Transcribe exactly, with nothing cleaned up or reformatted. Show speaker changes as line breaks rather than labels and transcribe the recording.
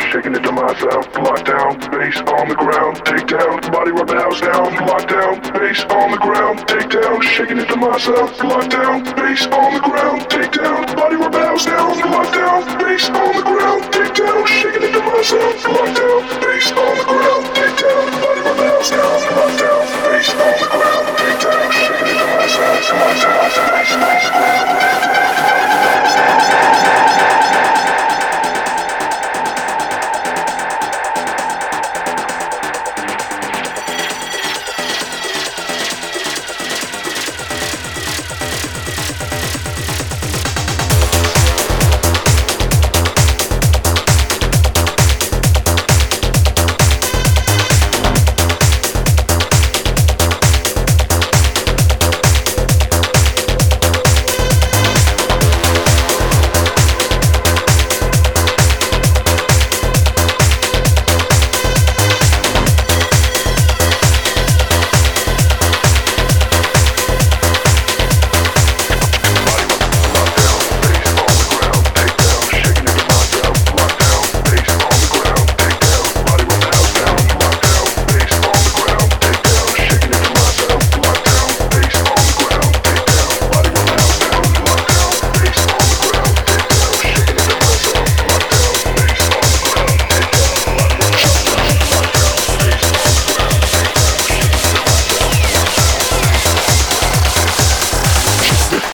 shaking it to myself. Lockdown, bass on the ground, take down, body rub the house down. Lockdown, bass on the ground, take down, shaking it to myself. Lockdown, bass on the ground, take down, body rub the house down. Lockdown, bass on the ground, take down, shaking it to myself. Lockdown.